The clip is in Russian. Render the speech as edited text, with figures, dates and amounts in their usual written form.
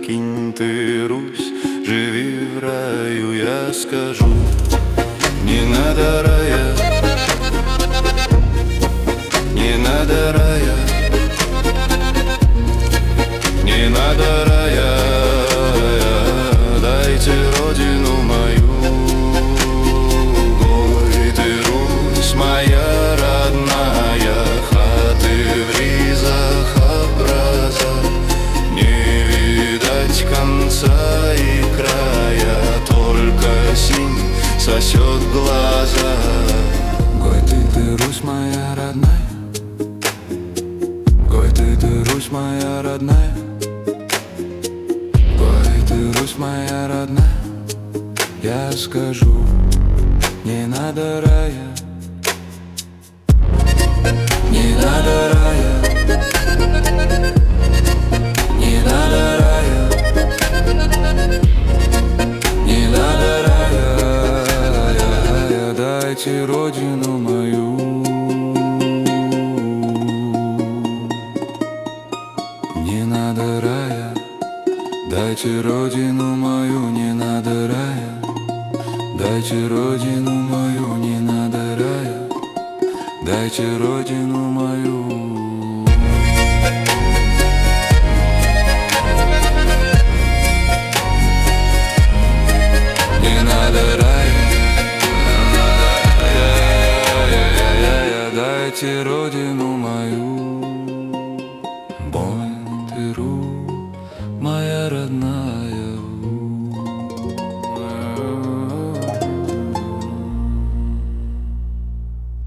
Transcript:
покинь ты Русь, живи в раю, я скажу. Не надо рая, не надо рая, не надо рая, дайте родину мою. Гой ты, Русь моя родная, хаты в ризах образа, не видать конца и края, только синь сосет глаза. Гой ты, Русь моя родная, гой ты, Русь моя родная, гой ты, Русь моя родная, я скажу, не надо рая, не надо рая, не надо рая, не надо рая, дайте родину мою. Не надо рая, дайте родину мою, не надо рая, дайте родину мою, не надо рая, дайте родину мою. Не надо рая, дайте родину мою.